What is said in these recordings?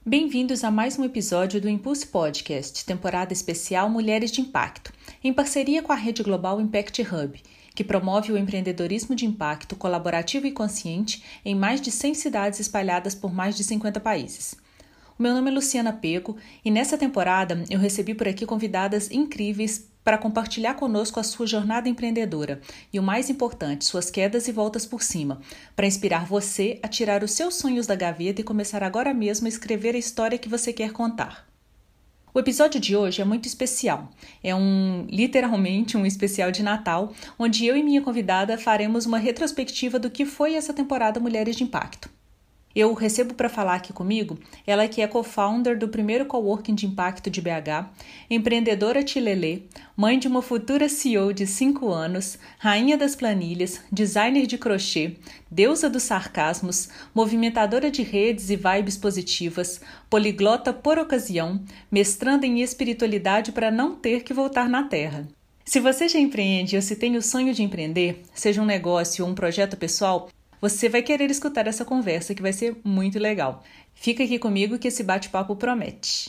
Bem-vindos a mais um episódio do Impulse Podcast, temporada especial Mulheres de Impacto, em parceria com a rede global Impact Hub, que promove o empreendedorismo de impacto colaborativo e consciente em mais de 100 cidades espalhadas por mais de 50 países. O meu nome é Luciana Pego e nessa temporada eu recebi por aqui convidadas incríveis para compartilhar conosco a sua jornada empreendedora e, o mais importante, suas quedas e voltas por cima, para inspirar você a tirar os seus sonhos da gaveta e começar agora mesmo a escrever a história que você quer contar. O episódio de hoje é muito especial. É literalmente um especial de Natal, onde eu e minha convidada faremos uma retrospectiva do que foi essa temporada Mulheres de Impacto. Eu recebo para falar aqui comigo ela que é co-founder do primeiro coworking de impacto de BH, empreendedora tilelê, mãe de uma futura CEO de 5 anos, rainha das planilhas, designer de crochê, deusa dos sarcasmos, movimentadora de redes e vibes positivas, poliglota por ocasião, mestranda em espiritualidade para não ter que voltar na Terra. Se você já empreende ou se tem o sonho de empreender, seja um negócio ou um projeto pessoal, você vai querer escutar essa conversa que vai ser muito legal. Fica aqui comigo que esse bate-papo promete.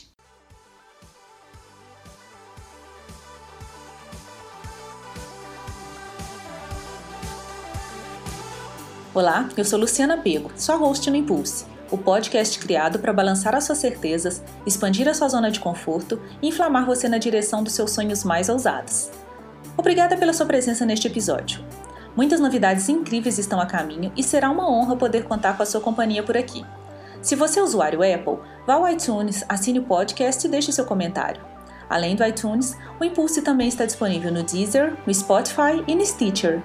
Olá, eu sou Luciana Pego, sua host no Impulse, o podcast criado para balançar as suas certezas, expandir a sua zona de conforto e inflamar você na direção dos seus sonhos mais ousados. Obrigada pela sua presença neste episódio. Muitas novidades incríveis estão a caminho e será uma honra poder contar com a sua companhia por aqui. Se você é usuário Apple, vá ao iTunes, assine o podcast e deixe seu comentário. Além do iTunes, o Impulse também está disponível no Deezer, no Spotify e no Stitcher.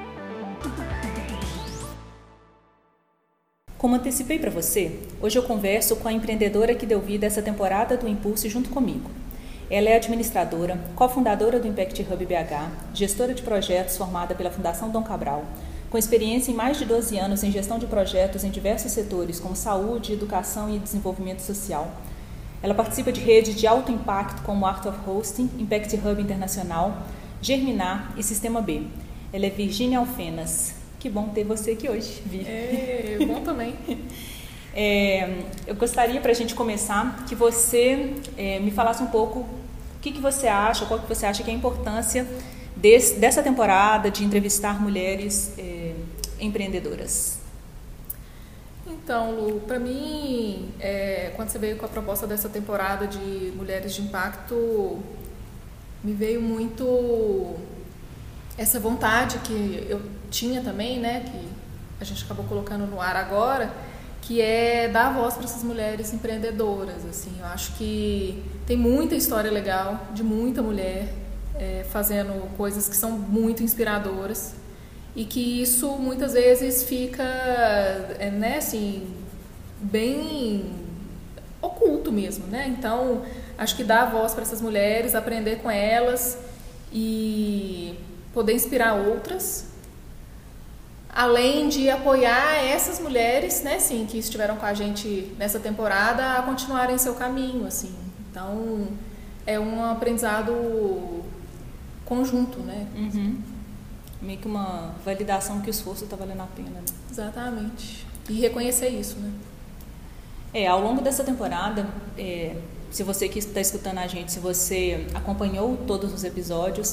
Como antecipei para você, hoje eu converso com a empreendedora que deu vida a essa temporada do Impulse junto comigo. Ela é administradora, cofundadora do Impact Hub BH, gestora de projetos formada pela Fundação Dom Cabral, com experiência em mais de 12 anos em gestão de projetos em diversos setores, como saúde, educação e desenvolvimento social. Ela participa de redes de alto impacto como Art of Hosting, Impact Hub Internacional, Germinar e Sistema B. Ela é Virgínia Alfenas. Que bom ter você aqui hoje, Vi. Bom também. Eu gostaria, para a gente começar, que você me falasse um pouco o que você acha, qual que você acha que é a importância dessa temporada de entrevistar mulheres empreendedoras. Então, Lu, para mim, quando você veio com a proposta dessa temporada de Mulheres de Impacto, me veio muito essa vontade que eu tinha também, né, que a gente acabou colocando no ar agora, que é dar voz para essas mulheres empreendedoras. Assim, eu acho que tem muita história legal de muita mulher fazendo coisas que são muito inspiradoras e que isso muitas vezes fica né, assim, bem oculto mesmo, né? Então, acho que dar voz para essas mulheres, aprender com elas e poder inspirar outras, além de apoiar essas mulheres, né, sim, que estiveram com a gente nessa temporada a continuarem seu caminho, assim. Então, é um aprendizado conjunto, né? Uhum. Meio que uma validação que o esforço está valendo a pena, né? Exatamente. E reconhecer isso, né? Ao longo dessa temporada, se você que está escutando a gente, se você acompanhou todos os episódios,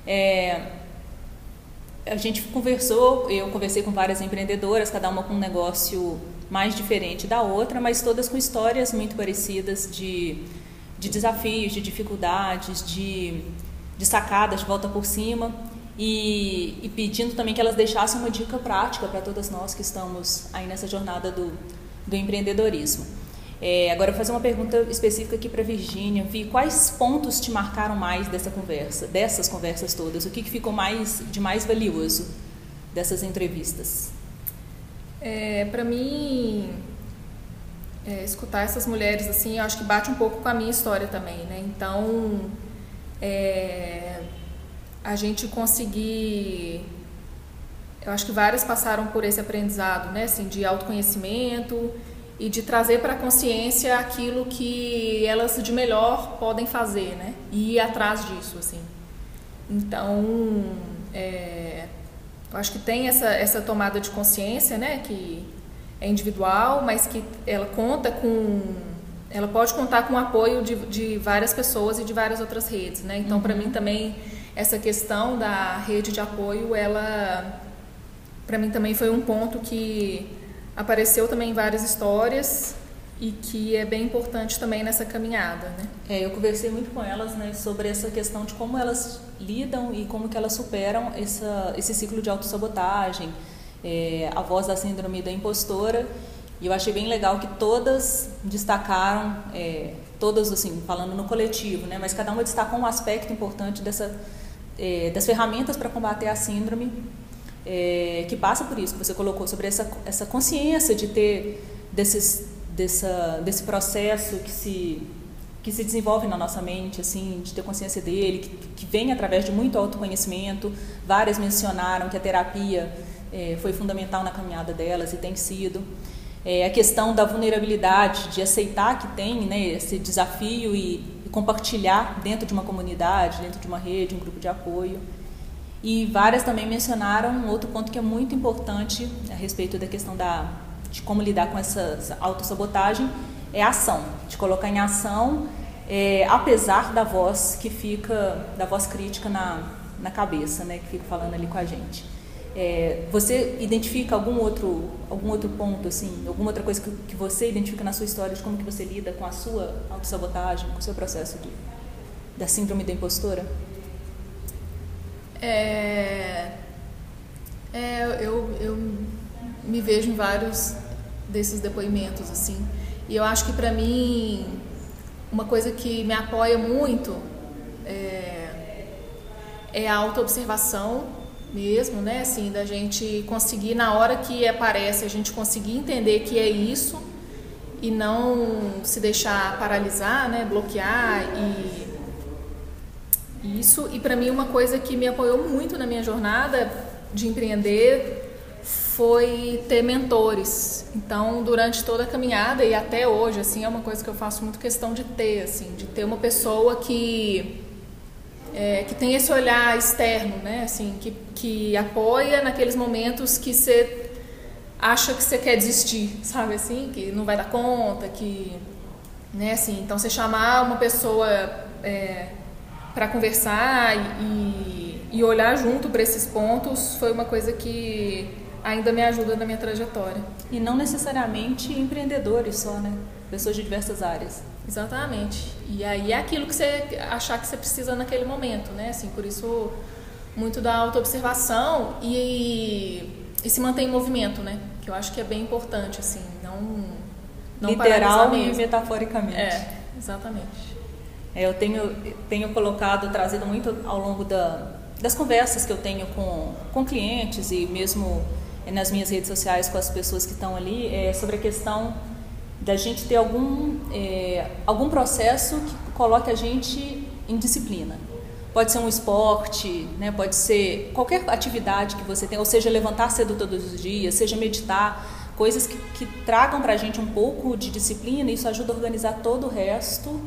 a gente eu conversei com várias empreendedoras, cada uma com um negócio mais diferente da outra, mas todas com histórias muito parecidas de desafios, de dificuldades, de sacadas, de volta por cima, e pedindo também que elas deixassem uma dica prática para todas nós que estamos aí nessa jornada do empreendedorismo. Agora eu vou fazer uma pergunta específica aqui para a Virgínia. Vi, quais pontos te marcaram mais dessas conversas todas? O que ficou de mais valioso dessas entrevistas? Para mim, escutar essas mulheres assim, eu acho que bate um pouco com a minha história também, né? Então, a gente conseguir... Eu acho que várias passaram por esse aprendizado, né? Assim, de autoconhecimento e de trazer para a consciência aquilo que elas de melhor podem fazer, né? E ir atrás disso, assim. Então, eu acho que tem essa tomada de consciência, né? Que é individual, mas que ela conta com ela pode contar com o apoio de várias pessoas e de várias outras redes, né? Então, para mim também, essa questão da rede de apoio, ela, para mim também foi um ponto que apareceu também em várias histórias e que é bem importante também nessa caminhada, né? Eu conversei muito com elas, né, sobre essa questão de como elas lidam e como que elas superam esse ciclo de autossabotagem, a voz da síndrome da impostora. E eu achei bem legal que todas destacaram, todas assim, falando no coletivo, né, mas cada uma destacou um aspecto importante das ferramentas para combater a síndrome, que passa por isso que você colocou, sobre essa consciência de ter desse processo que se desenvolve na nossa mente, assim, de ter consciência dele, que vem através de muito autoconhecimento. Várias mencionaram que a terapia foi fundamental na caminhada delas e tem sido. A questão da vulnerabilidade, de aceitar que tem, né, esse desafio e compartilhar dentro de uma comunidade, dentro de uma rede, um grupo de apoio. E várias também mencionaram um outro ponto que é muito importante a respeito da questão de como lidar com essa autossabotagem, é a ação, de colocar em ação, apesar da voz da voz crítica na cabeça, né, que fica falando ali com a gente. Você identifica algum outro ponto, assim, alguma outra coisa que você identifica na sua história de como que você lida com a sua autossabotagem, com o seu processo da síndrome da impostora? Eu me vejo em vários desses depoimentos, assim, e eu acho que para mim uma coisa que me apoia muito é a autoobservação mesmo, né, assim, da gente conseguir, na hora que aparece, a gente conseguir entender que é isso e não se deixar paralisar, né, bloquear e para mim uma coisa que me apoiou muito na minha jornada de empreender foi ter mentores. Então, durante toda a caminhada e até hoje, assim, é uma coisa que eu faço muito questão de ter, assim, de ter uma pessoa que tem esse olhar externo, né, assim, que apoia naqueles momentos que você acha que você quer desistir, sabe, assim, que não vai dar conta, né, assim, então você chamar uma pessoa para conversar e olhar junto para esses pontos foi uma coisa que ainda me ajuda na minha trajetória. E não necessariamente empreendedores só, né? Pessoas de diversas áreas. Exatamente. E aí é aquilo que você achar que você precisa naquele momento, né? Assim, por isso, muito da autoobservação e se manter em movimento, né? Que eu acho que é bem importante, assim, não literal e metaforicamente. Exatamente. Eu tenho trazido muito ao longo das conversas que eu tenho com clientes e mesmo nas minhas redes sociais com as pessoas que estão ali, sobre a questão da gente ter algum processo que coloque a gente em disciplina. Pode ser um esporte, né? Pode ser qualquer atividade que você tem, ou seja, levantar cedo todos os dias, seja meditar, coisas que tragam para a gente um pouco de disciplina. Isso ajuda a organizar todo o resto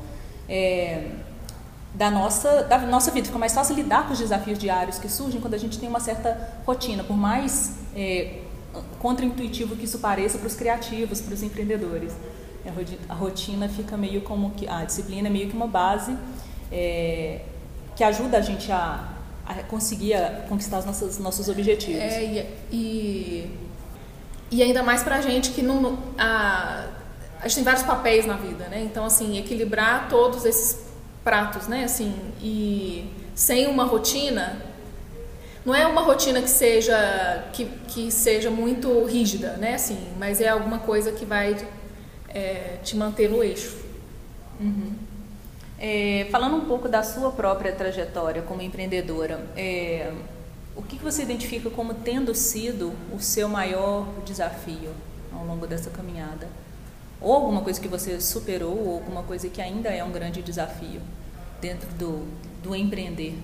da nossa vida. Fica mais fácil lidar com os desafios diários que surgem quando a gente tem uma certa rotina, por mais contraintuitivo que isso pareça para os criativos, para os empreendedores. A rotina fica meio como que a disciplina é meio que uma base que ajuda a gente a conseguir conquistar os nossos objetivos. E ainda mais pra gente que a gente tem vários papéis na vida, né? Então, assim, equilibrar todos esses pratos, né? Assim, e sem uma rotina, não é uma rotina que seja muito rígida, né? Assim, mas é alguma coisa que vai te manter no eixo. Uhum. Falando um pouco da sua própria trajetória como empreendedora, o que você identifica como tendo sido o seu maior desafio ao longo dessa caminhada? Ou alguma coisa que você superou, ou alguma coisa que ainda é um grande desafio dentro do empreender?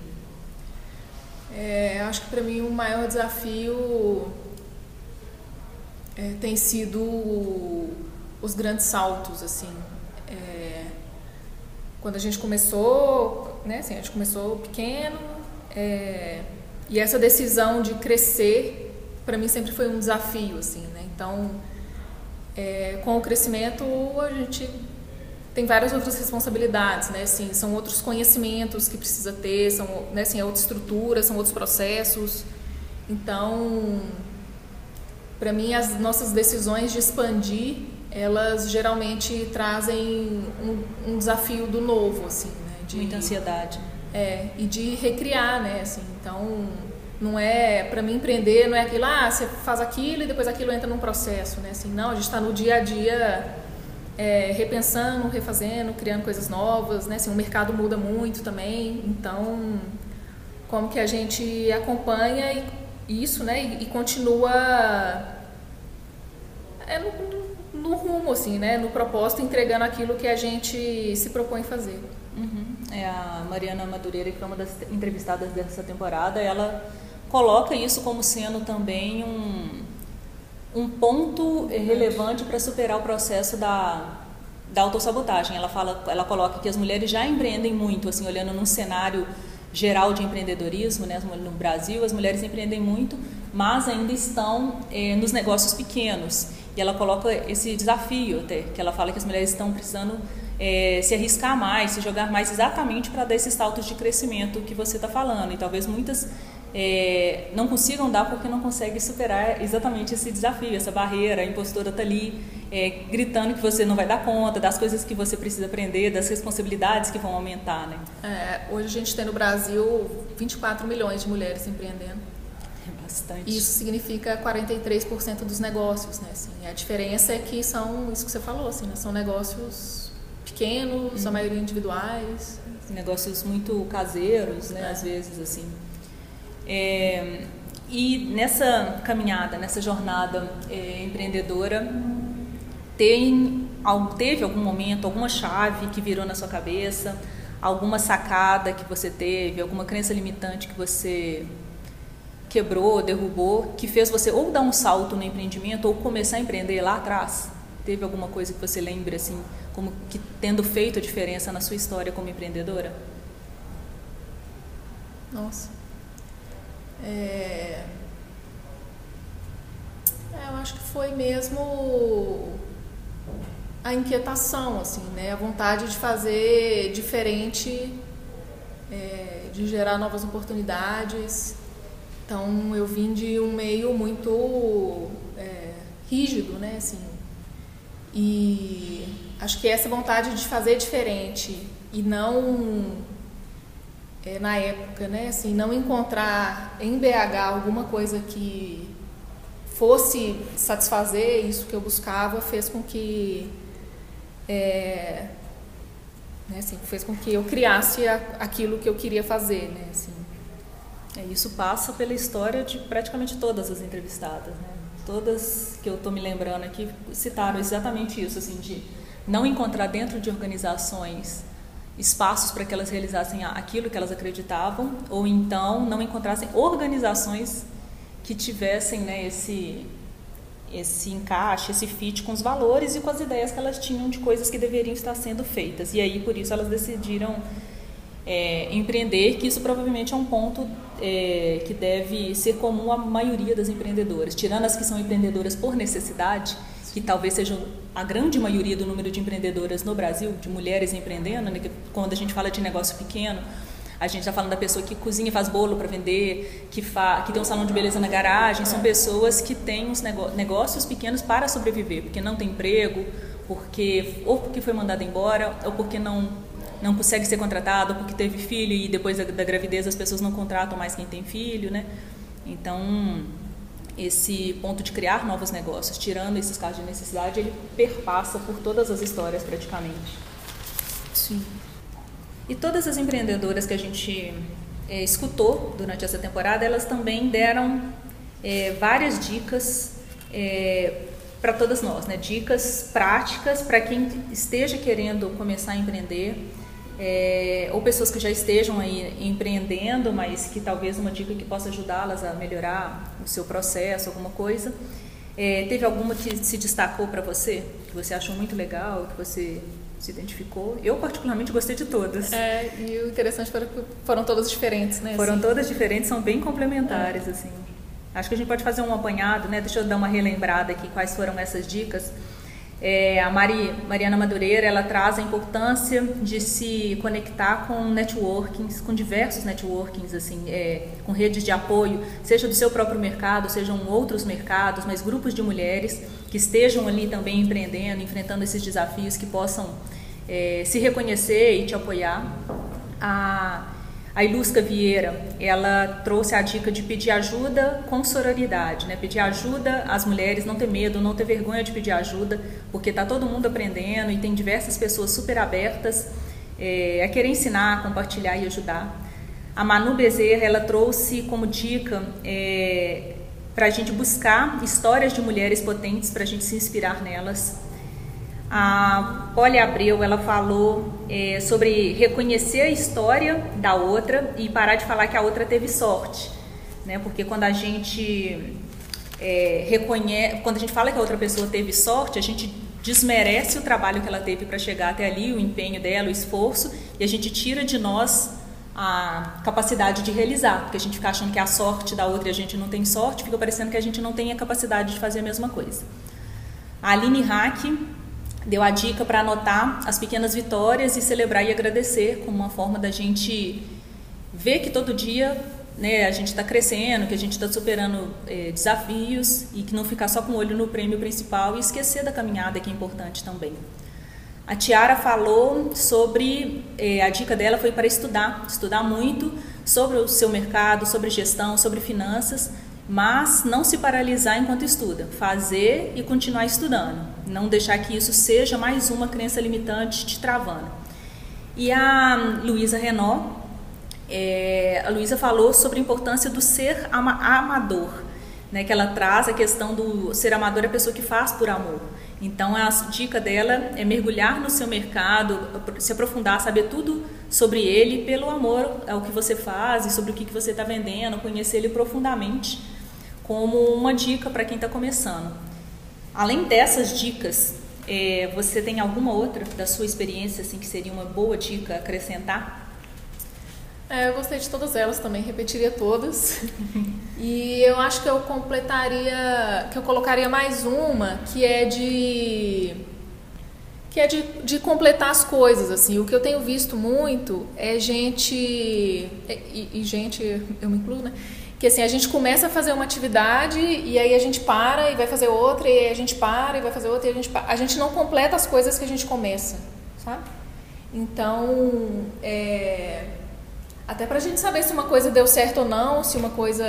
Acho que para mim o maior desafio tem sido os grandes saltos, assim. Quando a gente começou, né, assim, a gente começou pequeno, e essa decisão de crescer, para mim sempre foi um desafio, assim, né? Então, com o crescimento, a gente tem várias outras responsabilidades, né? Assim, são outros conhecimentos que precisa ter, são, né, assim, é outra estrutura, são outros processos. Então, para mim, as nossas decisões de expandir, elas geralmente trazem um desafio do novo, assim, né? Muita ansiedade. E de recriar, né? Assim, então, não é, para mim, empreender não é aquilo, você faz aquilo e depois aquilo entra num processo, né? Assim, não, a gente está no dia a dia repensando, refazendo, criando coisas novas, né? Assim, o mercado muda muito também, então, como que a gente acompanha isso, né? E continua no rumo, assim, né? No propósito, entregando aquilo que a gente se propõe fazer. A Mariana Madureira, que foi uma das entrevistadas dessa temporada, ela coloca isso como sendo também um ponto relevante para superar o processo da autossabotagem. Ela coloca que as mulheres já empreendem muito, assim, olhando num cenário geral de empreendedorismo, né, no Brasil, as mulheres empreendem muito, mas ainda estão nos negócios pequenos. E ela coloca esse desafio até, que ela fala que as mulheres estão precisando se arriscar mais, se jogar mais, exatamente para dar esses saltos de crescimento que você está falando. E talvez muitas não consigam dar porque não conseguem superar exatamente esse desafio, essa barreira. A impostora está ali gritando que você não vai dar conta, das coisas que você precisa aprender, das responsabilidades que vão aumentar, né? Hoje a gente tem no Brasil 24 milhões de mulheres empreendendo. É bastante. Isso significa 43% dos negócios, né? Assim, a diferença é que são, isso que você falou, assim, né? São negócios pequenos, a maioria individuais. Negócios muito caseiros, né? Às vezes, assim. E nessa caminhada, nessa jornada empreendedora, teve algum momento, alguma chave que virou na sua cabeça, alguma sacada que você teve, alguma crença limitante que você quebrou, derrubou, que fez você ou dar um salto no empreendimento ou começar a empreender lá atrás? Teve alguma coisa que você lembre, assim, como que tendo feito a diferença na sua história como empreendedora? Nossa. Eu acho que foi mesmo a inquietação, assim, né? A vontade de fazer diferente, de gerar novas oportunidades. Então, eu vim de um meio muito rígido, né? Assim, e acho que essa vontade de fazer diferente e não, na época, né? Assim, não encontrar em BH alguma coisa que fosse satisfazer isso que eu buscava, fez com que fez com que eu criasse aquilo que eu queria fazer, né? Assim. Isso passa pela história de praticamente todas as entrevistadas, né? Todas que eu estou me lembrando aqui citaram exatamente isso, assim, de não encontrar dentro de organizações espaços para que elas realizassem aquilo que elas acreditavam, ou então não encontrassem organizações que tivessem, né, esse encaixe, esse fit com os valores e com as ideias que elas tinham de coisas que deveriam estar sendo feitas. E aí, por isso, elas decidiram empreender, que isso provavelmente é um ponto que deve ser comum à maioria das empreendedoras, tirando as que são empreendedoras por necessidade, que talvez seja a grande maioria do número de empreendedoras no Brasil, de mulheres empreendendo, né? Quando a gente fala de negócio pequeno, a gente está falando da pessoa que cozinha e faz bolo para vender, que tem um salão de beleza na garagem. São pessoas que têm uns negócios pequenos para sobreviver, porque não tem emprego, ou porque foi mandada embora, ou porque não consegue ser contratado, ou porque teve filho e depois da gravidez as pessoas não contratam mais quem tem filho, né? Então, esse ponto de criar novos negócios, tirando esses casos de necessidade, ele perpassa por todas as histórias praticamente. Sim. E todas as empreendedoras que a gente escutou durante essa temporada, elas também deram várias dicas para todas nós, né? Dicas práticas para quem esteja querendo começar a empreender, ou pessoas que já estejam aí empreendendo, mas que talvez uma dica que possa ajudá-las a melhorar o seu processo, alguma coisa. Teve alguma que se destacou para você, que você achou muito legal, que você se identificou? Eu particularmente gostei de todas. E o interessante foi que foram todas diferentes, né? Foram assim. todas diferentes, são bem complementares, assim. Acho que a gente pode fazer um apanhado, né? Deixa eu dar uma relembrada aqui quais foram essas dicas. A Mariana Madureira, ela traz a importância de se conectar com networkings, com diversos networkings, assim, com redes de apoio, seja do seu próprio mercado, sejam outros mercados, mas grupos de mulheres que estejam ali também empreendendo, enfrentando esses desafios, que possam se reconhecer e te apoiar. A Ilusca Vieira, ela trouxe a dica de pedir ajuda com sororidade, né? Pedir ajuda às mulheres, não ter medo, não ter vergonha de pedir ajuda, porque está todo mundo aprendendo e tem diversas pessoas super abertas a querer ensinar, compartilhar e ajudar. A Manu Bezerra, ela trouxe como dica para a gente buscar histórias de mulheres potentes, para a gente se inspirar nelas. A Poli Abreu, ela falou sobre reconhecer a história da outra e parar de falar que a outra teve sorte, né? Porque quando a gente quando a gente fala que a outra pessoa teve sorte, a gente desmerece o trabalho que ela teve para chegar até ali, o empenho dela, o esforço, e a gente tira de nós a capacidade de realizar, porque a gente fica achando que é a sorte da outra e a gente não tem sorte, fica parecendo que a gente não tem a capacidade de fazer a mesma coisa. A Aline Hack deu a dica para anotar as pequenas vitórias e celebrar e agradecer, como uma forma da gente ver que todo dia, né, a gente está crescendo, que a gente está superando desafios e que não ficar só com o olho no prêmio principal e esquecer da caminhada, que é importante também. A Tiara falou sobre, a dica dela foi para estudar muito sobre o seu mercado, sobre gestão, sobre finanças, mas não se paralisar enquanto estuda, fazer e continuar estudando, não deixar que isso seja mais uma crença limitante te travando. E a Luísa Renault, a Luísa falou sobre a importância do ser amador, né, que ela traz a questão do ser amador é a pessoa que faz por amor. Então a dica dela é mergulhar no seu mercado, se aprofundar, saber tudo sobre ele pelo amor ao que você faz e sobre o que você está vendendo, conhecer ele profundamente, como uma dica para quem está começando. Além dessas dicas, você tem alguma outra da sua experiência assim, que seria uma boa dica a acrescentar? Eu gostei de todas elas também, repetiria todas. E eu acho que eu colocaria mais uma, que é de completar as coisas, assim. O que eu tenho visto muito é gente, eu me incluo, né? Que assim, a gente começa a fazer uma atividade e aí a gente para e vai fazer outra, e aí a gente para e vai fazer outra, e a gente não completa as coisas que a gente começa, sabe? Então, até pra gente saber se uma coisa deu certo ou não, se uma coisa,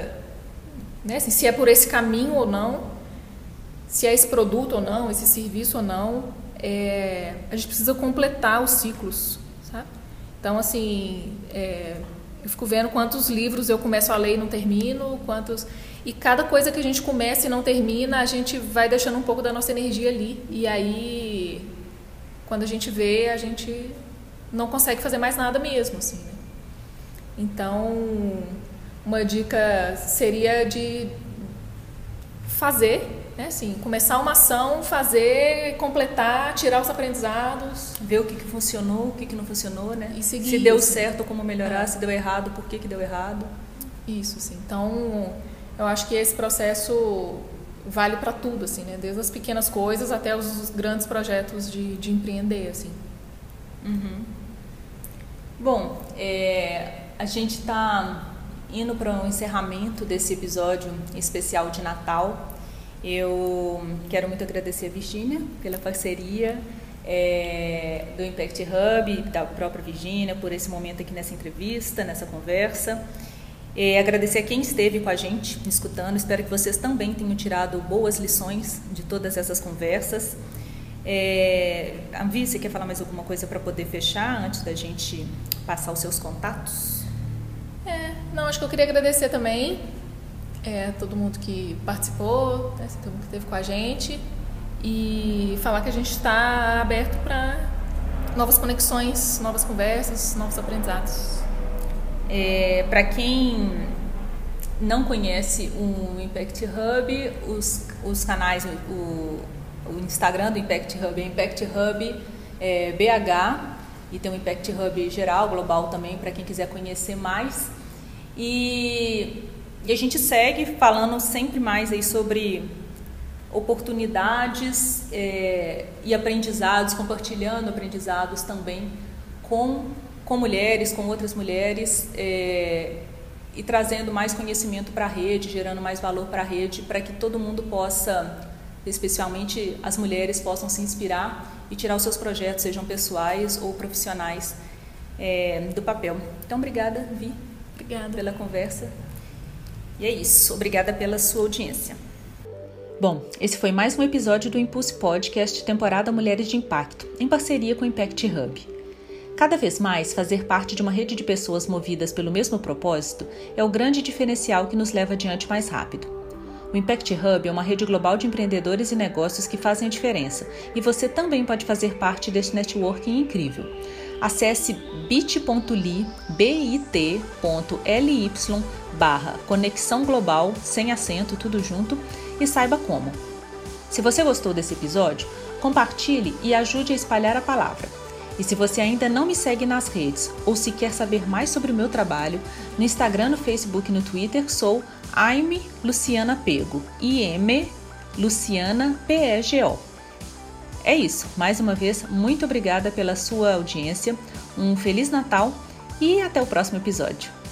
né, assim, se é por esse caminho ou não, se é esse produto ou não, esse serviço ou não, a gente precisa completar os ciclos, sabe? Então, assim, eu fico vendo quantos livros eu começo a ler e não termino, e cada coisa que a gente começa e não termina, a gente vai deixando um pouco da nossa energia ali, e aí, quando a gente vê, a gente não consegue fazer mais nada mesmo, assim, né? Então, uma dica seria de fazer, né? Assim, começar uma ação, fazer, completar, tirar os aprendizados. Ver o que funcionou, o que não funcionou, né? E seguir. Se deu certo, como melhorar, se deu errado, por que deu errado. Isso, sim. Então, eu acho que esse processo vale para tudo, assim, né? Desde as pequenas coisas até os grandes projetos de empreender, assim. Uhum. Bom, a gente está indo para o encerramento desse episódio especial de Natal. Eu quero muito agradecer a Virgínia pela parceria do Impact Hub, da própria Virgínia, por esse momento aqui nessa entrevista, nessa conversa. Agradecer a quem esteve com a gente, me escutando. Espero que vocês também tenham tirado boas lições de todas essas conversas. Anvi, você quer falar mais alguma coisa para poder fechar, antes da gente passar os seus contatos? Não, acho que eu queria agradecer também todo mundo que participou, né, todo mundo que esteve com a gente, e falar que a gente está aberto para novas conexões, novas conversas, novos aprendizados. Para quem não conhece o Impact Hub, os canais, o Instagram do Impact Hub é Impact Hub BH, e tem o Impact Hub geral, global também, para quem quiser conhecer mais. E a gente segue falando sempre mais aí sobre oportunidades e aprendizados, compartilhando aprendizados também com mulheres, com outras mulheres, e trazendo mais conhecimento para a rede, gerando mais valor para a rede, para que todo mundo possa, especialmente as mulheres, possam se inspirar e tirar os seus projetos, sejam pessoais ou profissionais, do papel. Então, obrigada, Vi. Obrigada pela conversa. E é isso. Obrigada pela sua audiência. Bom, esse foi mais um episódio do Impulse Podcast, temporada Mulheres de Impacto, em parceria com o Impact Hub. Cada vez mais, fazer parte de uma rede de pessoas movidas pelo mesmo propósito é o grande diferencial que nos leva adiante mais rápido. O Impact Hub é uma rede global de empreendedores e negócios que fazem a diferença, e você também pode fazer parte deste networking incrível. Acesse bit.ly/conexão global, sem acento, tudo junto, e saiba como. Se você gostou desse episódio, compartilhe e ajude a espalhar a palavra. E se você ainda não me segue nas redes ou se quer saber mais sobre o meu trabalho, no Instagram, no Facebook e no Twitter sou @lucianapego, @lucianapego. É isso, mais uma vez, muito obrigada pela sua audiência, um Feliz Natal e até o próximo episódio.